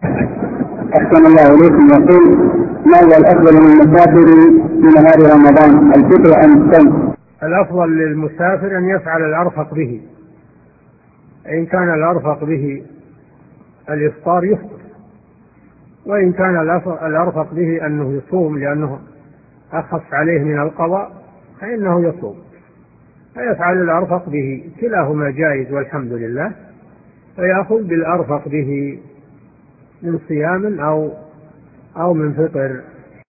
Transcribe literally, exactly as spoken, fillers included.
أحسن الله إليكم. يقول: ماذا الأفضل للمسافر في نهار رمضان، الفطر أم الصوم؟ الأفضل للمسافر أن يفعل الأرفق به، إن كان الأرفق به الإفطار يفطر، وإن كان الأرفق به أنه يصوم لأنه أخف عليه من القضاء فإنه يصوم، فيفعل الأرفق به، كلاهما جائز والحمد لله، فيأخذ بالأرفق به من صيام أو أو من فطر.